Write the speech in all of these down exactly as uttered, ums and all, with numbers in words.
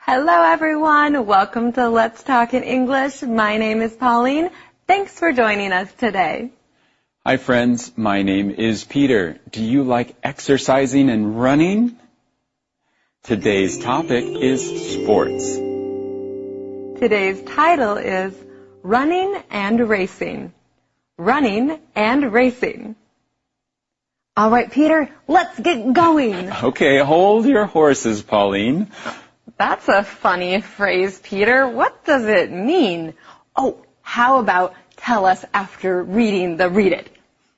Hello everyone, welcome to Let's Talk in English. My name is Pauline. Thanks for joining us today. Hi friends, my name is Peter. Do you like exercising and running? Today's topic is sports. Today's title is Running and Racing. Running and Racing. All right, Peter, let's get going. Okay, hold your horses, Pauline. That's a funny phrase, Peter. What does it mean? Oh, how about tell us after reading the Read It.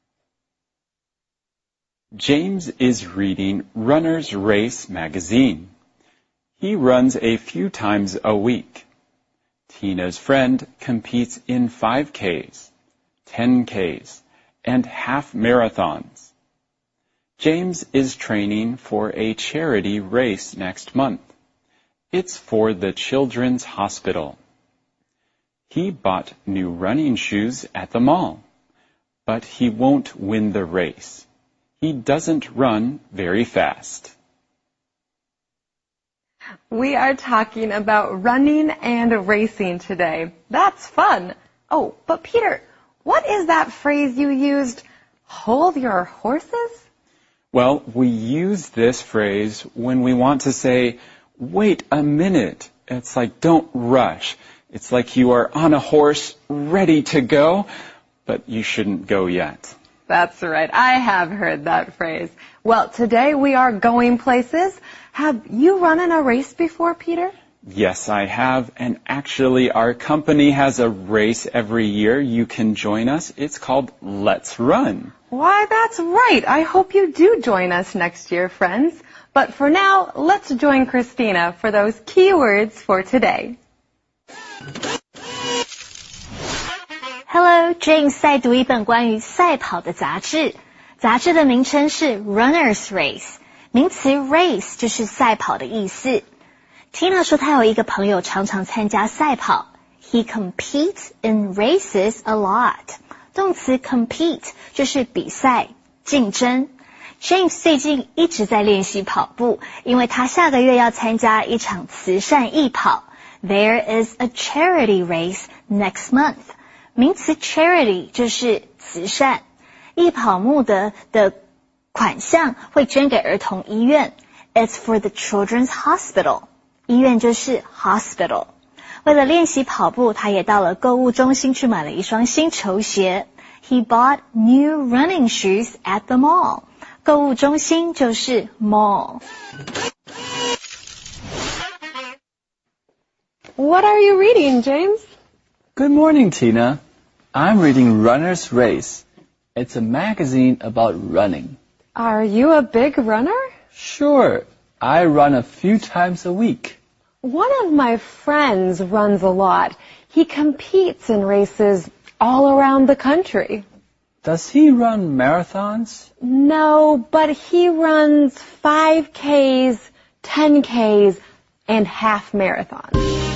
James is reading Runner's Race magazine. He runs a few times a week. Tina's friend competes in five Ks, ten Ks, and half marathons. James is training for a charity race next month. It's for the Children's Hospital. He bought new running shoes at the mall, but he won't win the race. He doesn't run very fast. We are talking about running and racing today. That's fun. Oh, but Peter, what is that phrase you used? Hold your horses? Well, we use this phrase when we want to say, wait a minute. It's like, don't rush. It's like you are on a horse ready to go, but you shouldn't go yet. That's right. I have heard that phrase. Well, today we are going places. Have you run in a race before, Peter? Yes, I have. And actually, our company has a race every year. You can join us. It's called Let's Run. Why, that's right. I hope you do join us next year, friends. But for now, let's join Christina for those keywords for today. Hello, James 在读一本关于赛跑的杂志。杂志的名称是 Runner's Race， 名词 race 就是赛跑的意思。Tina 说她有一个朋友常常参加赛跑。He competes in races a lot。动词 compete 就是比赛、竞争。James 最近一直在练习跑步，因为他下个月要参加一场慈善义跑。There is a charity race next month。名词 charity 就是慈善。义跑募得的款项会捐给儿童医院。It's for the Children's Hospital。医院就是 hospital。为了练习跑步，他也到了购物中心去买了一双新球鞋。He bought new running shoes at the mall。购物中心就是 mall。 What are you reading, James? Good morning, Tina. I'm reading Runner's Race. It's a magazine about running. Are you a big runner? Sure, I run a few times a week. One of my friends runs a lot. He competes in races all around the country. Does he run marathons? No, but he runs five Ks, ten Ks, and half marathons.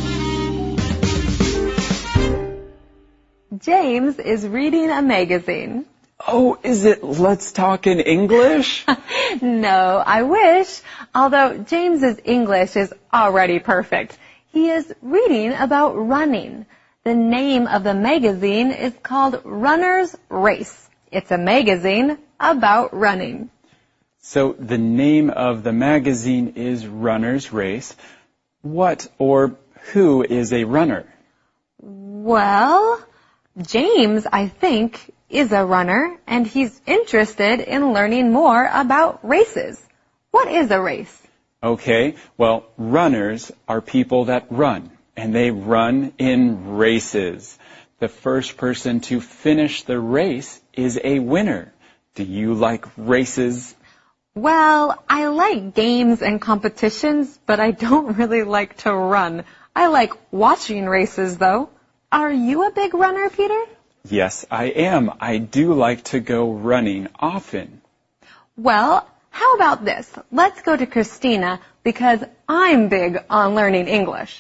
James is reading a magazine. Oh, is it Let's Talk in English? No, I wish. Although James's English is already perfect. He is reading about running. The name of the magazine is called Runner's Race. It's a magazine about running. So the name of the magazine is Runner's Race. What or who is a runner? Well, James, I think, is a runner, and he's interested in learning more about races. What is a race? Okay, well, runners are people that run, and they run in races. The first person to finish the race is a winner. Do you like races? Well, I like games and competitions, but I don't really like to run. I like watching races, though. Are you a big runner, Peter? Yes, I am. I do like to go running often. Well, how about this? Let's go to Christina, because I'm big on learning English.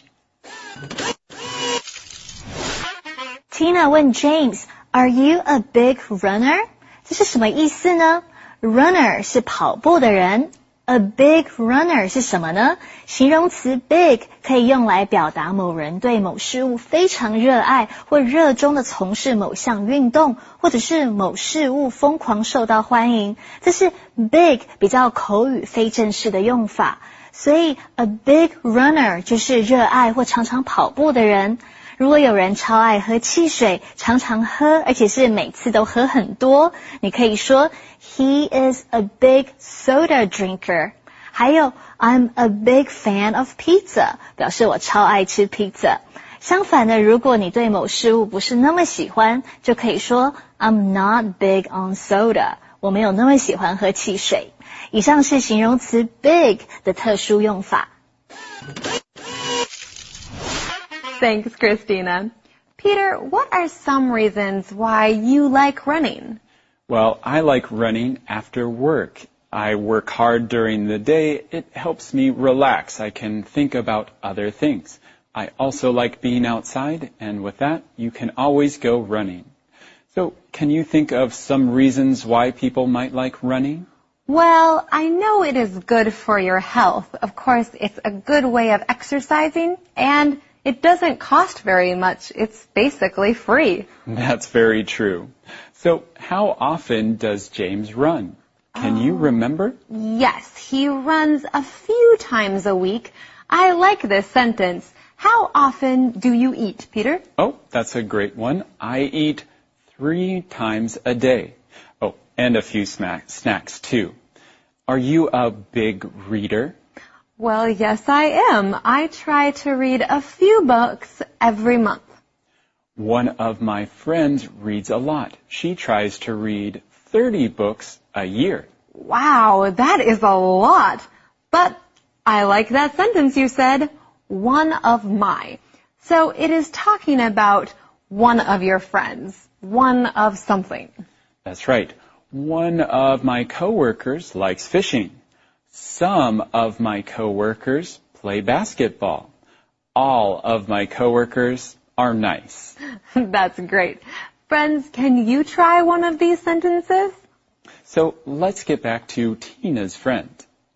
Tina 问 James, Are you a big runner? 这是什么意思呢？ Runner 是跑步的人 A big runner 是什么呢？形容词 big 可以用来表达某人对某事物非常热爱或热衷的从事某项运动，或者是某事物疯狂受到欢迎。这是 big 比较口语非正式的用法。所以 a big runner 就是热爱或常常跑步的人。如果有人超爱喝汽水，常常喝，而且是每次都喝很多，你可以说 He is a big soda drinker. 还有 I'm a big fan of pizza, 表示我超爱吃 pizza. 相反的，如果你对某事物不是那么喜欢，就可以说 I'm not big on soda. 我没有那么喜欢喝汽水。以上是形容词 big 的特殊用法。 Thanks, Christina. Peter, what are some reasons why you like running? Well, I like running after work. I work hard during the day. It helps me relax. I can think about other things. I also like being outside, and with that, you can always go running. So, can you think of some reasons why people might like running? Well, I know it is good for your health. Of course, it's a good way of exercising, and it doesn't cost very much. It's basically free. That's very true. So, how often does James run? Can you remember? Yes, he runs a few times a week. I like this sentence. How often do you eat, Peter? Oh, that's a great one. I eat three times a day. Oh, and a few smack- snacks too. Are you a big reader? Well, yes, I am. I try to read a few books every month. One of my friends reads a lot. She tries to read thirty books a year. Wow, that is a lot. But I like that sentence you said, one of my. So it is talking about one of your friends, one of something. That's right. One of my coworkers likes fishing. Some of my coworkers play basketball. All of my coworkers are nice. That's great. Friends, can you try one of these sentences? So let's get back to Tina's friend.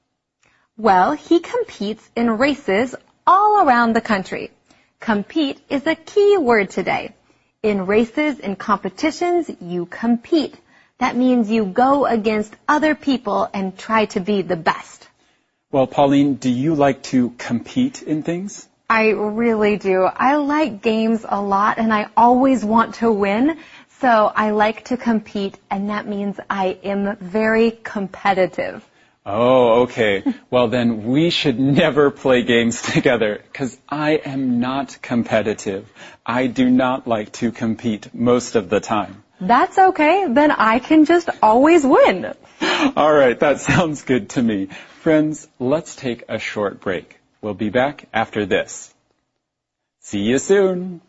Well, he competes in races all around the country. Compete is a key word today. In races and competitions, you compete. That means you go against other people and try to be the best. Well, Pauline, do you like to compete in things? I really do. I like games a lot and I always want to win. So I like to compete and that means I am very competitive. Oh, okay. Well, then we should never play games together because I am not competitive. I do not like to compete most of the time. That's okay. Then I can just always win. All right. That sounds good to me. Friends, let's take a short break. We'll be back after this. See you soon.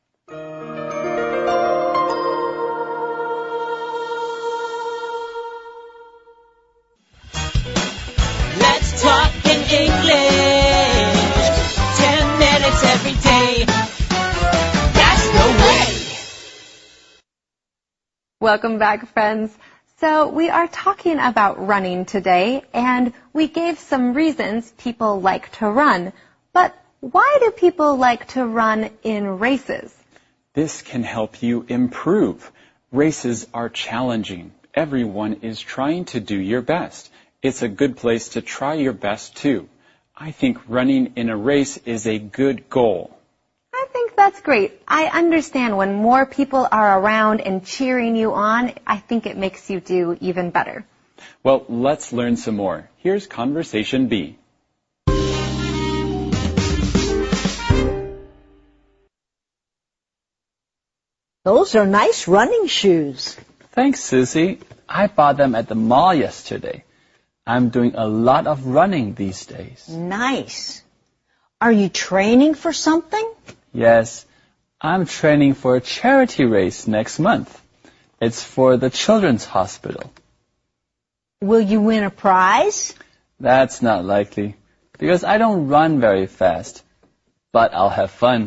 Let's talk in English. Ten minutes every day. That's the way. Welcome back, friends. So we are talking about running today, and we gave some reasons people like to run. But why do people like to run in races? This can help you improve. Races are challenging. Everyone is trying to do your best. It's a good place to try your best, too. I think running in a race is a good goal. I think that's great. I understand when more people are around and cheering you on, I think it makes you do even better. Well, let's learn some more. Here's Conversation B. Those are nice running shoes. Thanks, Susie. I bought them at the mall yesterday. I'm doing a lot of running these days. Nice. Are you training for something? Yes, I'm training for a charity race next month. It's for the Children's Hospital. Will you win a prize? That's not likely, because I don't run very fast. But I'll have fun.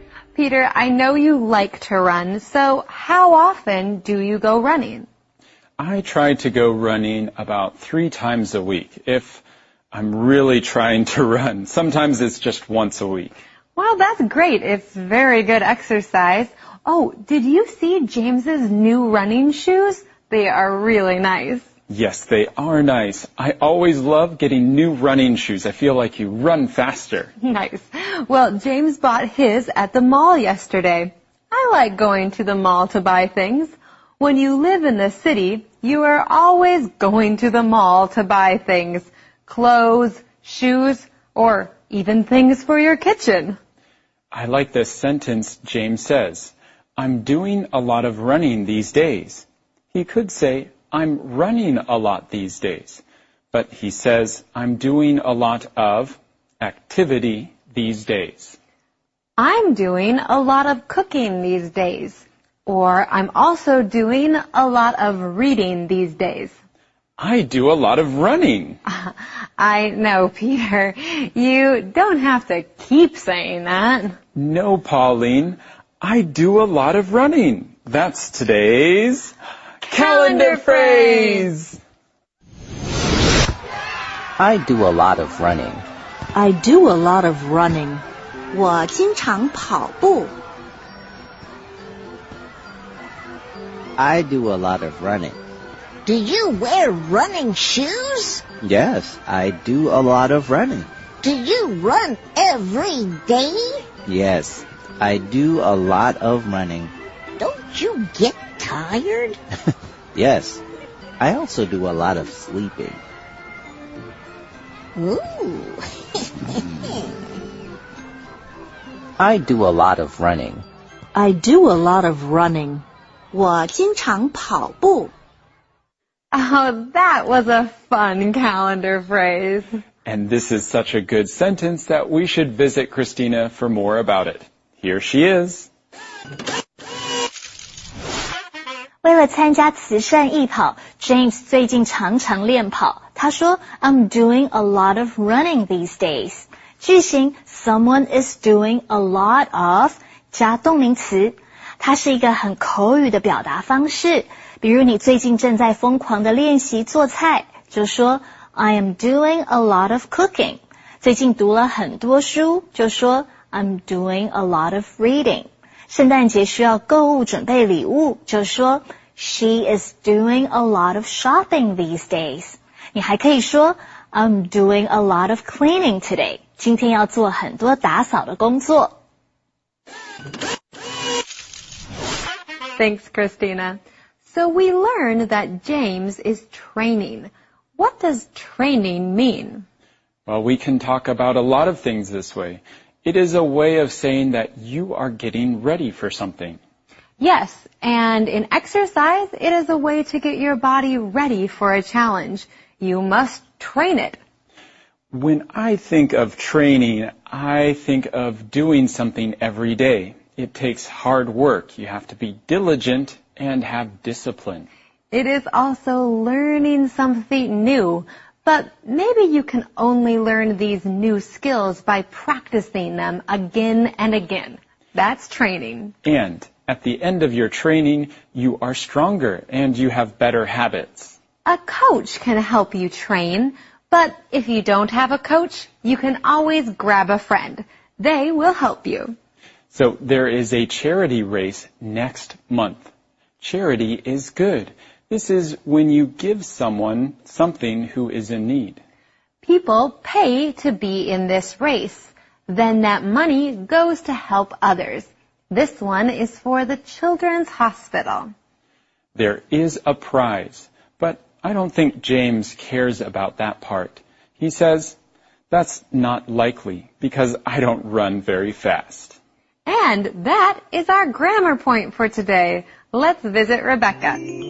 Peter, I know you like to run, so how often do you go running? I try to go running about three times a week if I'm really trying to run. Sometimes it's just once a week. Well, that's great. It's very good exercise. Oh, did you see James's new running shoes? They are really nice. Yes, they are nice. I always love getting new running shoes. I feel like you run faster. Nice. Well, James bought his at the mall yesterday. I like going to the mall to buy things. When you live in the city, you are always going to the mall to buy things. Clothes, shoes, or even things for your kitchen. I like this sentence James says. I'm doing a lot of running these days. He could say, I'm running a lot these days. But he says, I'm doing a lot of activity these days. I'm doing a lot of cooking these days. Or I'm also doing a lot of reading these days. I do a lot of running. I know, Peter. You don't have to keep saying that. No, Pauline. I do a lot of running. That's today's calendar phrase. I do a lot of running. I do a lot of running. 我经常跑步。 I do a lot of running. Do you wear running shoes? Yes, I do a lot of running. Do you run every day? Yes, I do a lot of running. Don't you get tired? Yes, I also do a lot of sleeping. Ooh. I do a lot of running. I do a lot of running. 我经常跑步。 Oh, that was a fun calendar phrase. And this is such a good sentence that we should visit Christina for more about it. Here she is. 为了参加慈善义跑 ，James 最近常常练跑。他说 ，I'm doing a lot of running these days。句型 someone is doing a lot of 加动名词，它是一个很口语的表达方式。比如你最近正在疯狂的练习做菜，就说 I am doing a lot of cooking。最近读了很多书，就说 I'm doing a lot of reading。圣诞节需要购物准备礼物，就说 She is doing a lot of shopping these days。你还可以说 I'm doing a lot of cleaning today。今天要做很多打扫的工作。 Thanks, Christina. So we learned that James is training. What does training mean? Well, we can talk about a lot of things this way. It is a way of saying that you are getting ready for something. Yes, and in exercise, it is a way to get your body ready for a challenge. You must train it. When I think of training, I think of doing something every day. It takes hard work. You have to be diligent and have discipline. It is also learning something new, but maybe you can only learn these new skills by practicing them again and again. That's training. And at the end of your training, you are stronger and you have better habits. A coach can help you train, but if you don't have a coach, you can always grab a friend. They will help you. So there is a charity race next month. Charity is good. This is when you give someone something who is in need. People pay to be in this race. Then that money goes to help others. This one is for the Children's Hospital. There is a prize, but I don't think James cares about that part. He says, that's not likely because I don't run very fast. And that is our grammar point for today. Let's visit Rebecca.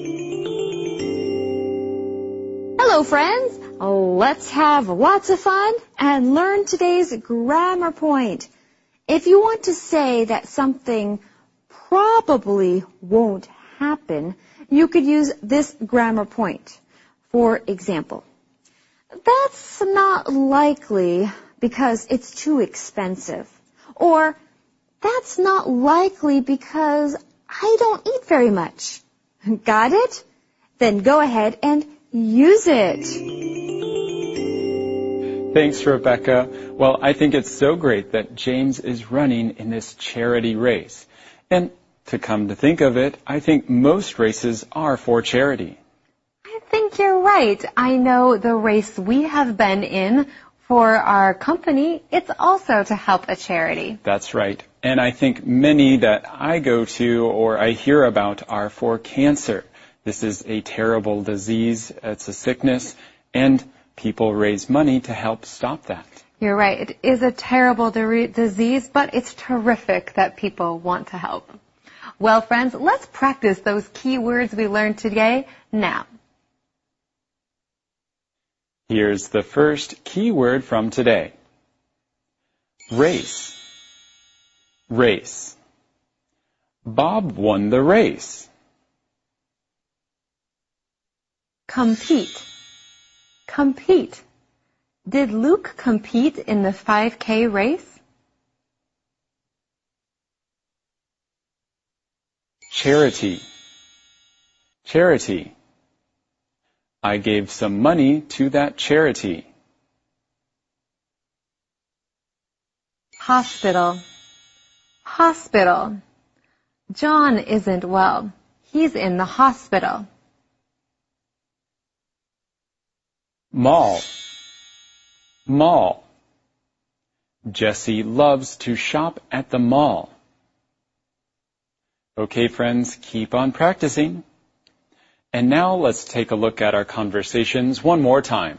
Hello, friends. Let's have lots of fun and learn today's grammar point. If you want to say that something probably won't happen, you could use this grammar point. For example, that's not likely because it's too expensive. Or, that's not likely because I don't eat very much. Got it? Then go ahead and use it. Thanks, Rebecca. Well, I think it's so great that James is running in this charity race. And to come to think of it, I think most races are for charity. I think you're right. I know the race we have been in for our company, it's also to help a charity. That's right. And I think many that I go to or I hear about are for cancer. This is a terrible disease. It's a sickness. And people raise money to help stop that. You're right. It is a terrible di- disease, but it's terrific that people want to help. Well, friends, let's practice those key words we learned today now. Here's the first key word from today. Race. Race. Bob won the race. Compete. Compete. Did Luke compete in the five K race? Charity. Charity. I gave some money to that charity. Hospital. Hospital. John isn't well. He's in the hospital. Mall. Mall. Jessie loves to shop at the mall. Okay, friends, keep on practicing. And now let's take a look at our conversations one more time.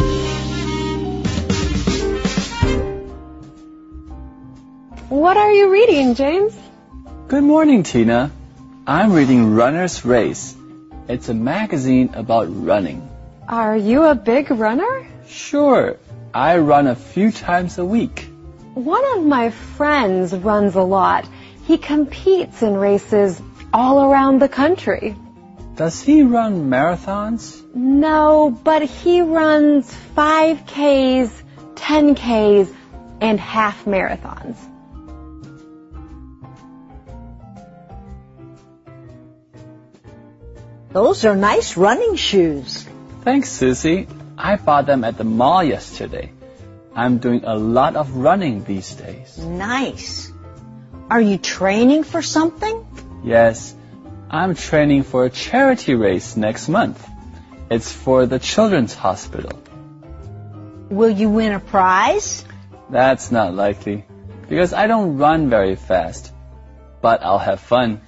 What are you reading, James? Good morning, Tina. I'm reading Runner's Race. It's a magazine about running. Are you a big runner? Sure, I run a few times a week. One of my friends runs a lot. He competes in races all around the country. Does he run marathons? No, but he runs five Ks, ten Ks, and half marathons. Those are nice running shoes. Thanks, Susie. I bought them at the mall yesterday. I'm doing a lot of running these days. Nice. Are you training for something? Yes, I'm training for a charity race next month. It's for the Children's Hospital. Will you win a prize? That's not likely, because I don't run very fast. But I'll have fun.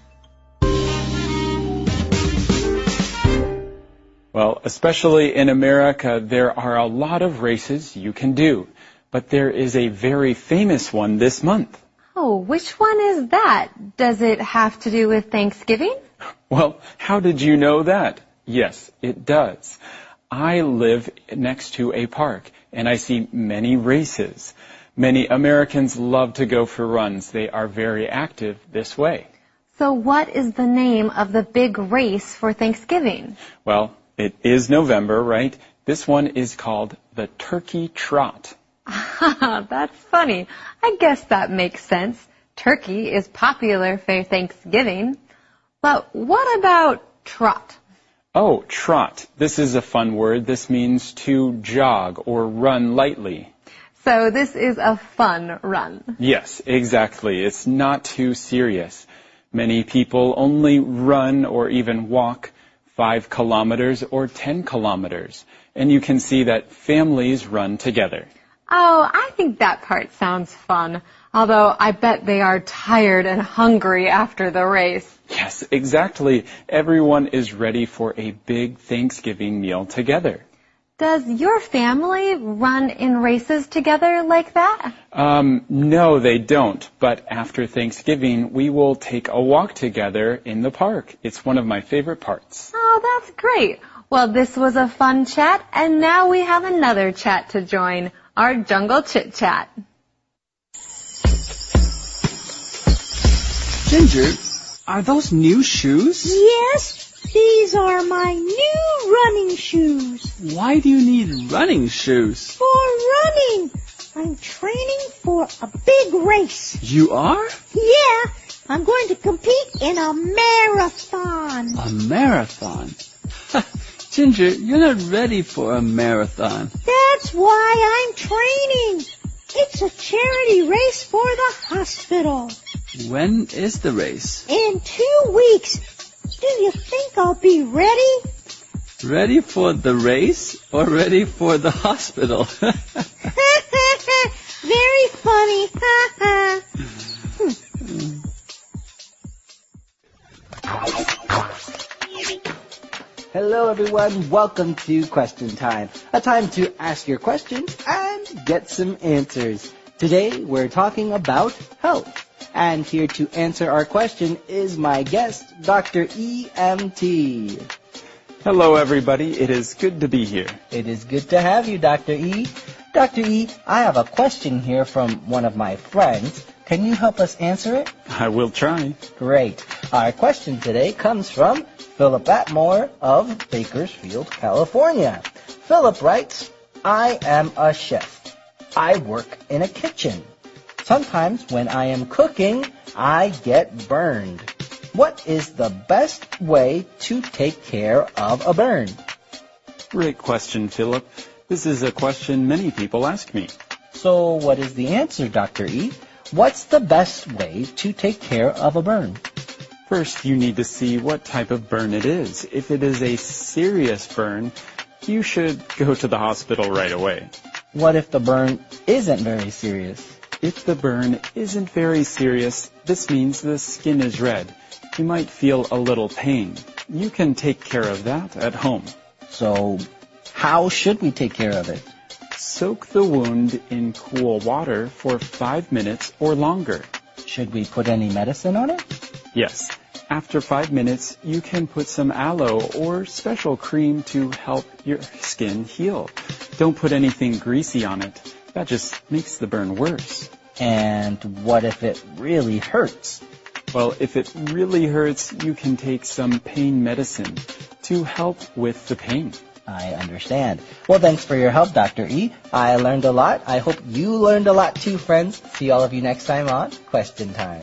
Well, especially in America, there are a lot of races you can do. But there is a very famous one this month. Oh, which one is that? Does it have to do with Thanksgiving? Well, how did you know that? Yes, it does. I live next to a park, and I see many races. Many Americans love to go for runs. They are very active this way. So what is the name of the big race for Thanksgiving? Well, it is November, right? This one is called the Turkey Trot. That's funny. I guess that makes sense. Turkey is popular for Thanksgiving. But what about trot? Oh, trot. This is a fun word. This means to jog or run lightly. So this is a fun run. Yes, exactly. It's not too serious. Many people only run or even walk five kilometers or ten kilometers. And you can see that families run together. Oh, I think that part sounds fun. Although I bet they are tired and hungry after the race. Yes, exactly. Everyone is ready for a big Thanksgiving meal together. Does your family run in races together like that? Um, no, they don't. But after Thanksgiving, we will take a walk together in the park. It's one of my favorite parts. Oh, that's great. Well, this was a fun chat, and now we have another chat to join, our Jungle Chit Chat. Ginger, are those new shoes? Yes, these are my new running shoes. Why do you need running shoes? For running. I'm training for a big race. You are? Yeah, I'm going to compete in a marathon. A marathon? Ginger, you're not ready for a marathon. That's why I'm training. It's a charity race for the hospital. When is the race? In two weeks. Do you think I'll be ready? Ready for the race or ready for the hospital? Very funny. Hello everyone, welcome to Question Time, a time to ask your questions and get some answers. Today we're talking about health, and here to answer our question is my guest, Doctor E M T. Hello everybody, it is good to be here. It is good to have you, Doctor E. Doctor E, I have a question here from one of my friends. Can you help us answer it? I will try. Great. Our question today comes from Philip Atmore of Bakersfield, California. Philip writes, I am a chef. I work in a kitchen. Sometimes when I am cooking, I get burned. What is the best way to take care of a burn? Great question, Philip. This is a question many people ask me. So what is the answer, Doctor E? What's the best way to take care of a burn? First, you need to see what type of burn it is. If it is a serious burn, you should go to the hospital right away. What if the burn isn't very serious? If the burn isn't very serious, this means the skin is red. You might feel a little pain. You can take care of that at home. So, how should we take care of it? Soak the wound in cool water for five minutes or longer. Should we put any medicine on it? Yes. After five minutes, you can put some aloe or special cream to help your skin heal. Don't put anything greasy on it. That just makes the burn worse. And what if it really hurts? Well, if it really hurts, you can take some pain medicine to help with the pain. I understand. Well, thanks for your help, Doctor E. I learned a lot. I hope you learned a lot too, friends. See all of you next time on Question Time.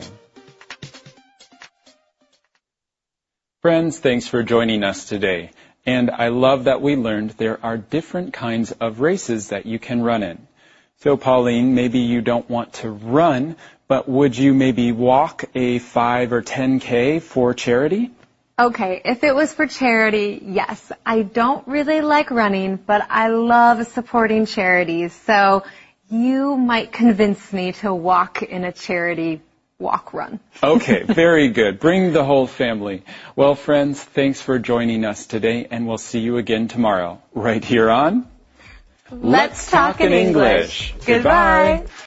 Friends, thanks for joining us today. And I love that we learned there are different kinds of races that you can run in. So, Pauline, maybe you don't want to run, but would you maybe walk a five or ten K for charity? Okay, if it was for charity, yes. I don't really like running, but I love supporting charities. So you might convince me to walk in a charity walk run. Okay, very good. Bring the whole family. Well, friends, thanks for joining us today, and we'll see you again tomorrow, right here on Let's Talk in English. Goodbye.